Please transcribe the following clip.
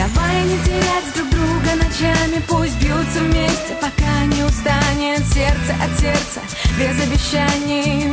Давай не терять друг друга ночами, пусть бьются вместе, пока не устанет сердце от сердца. Без обещаний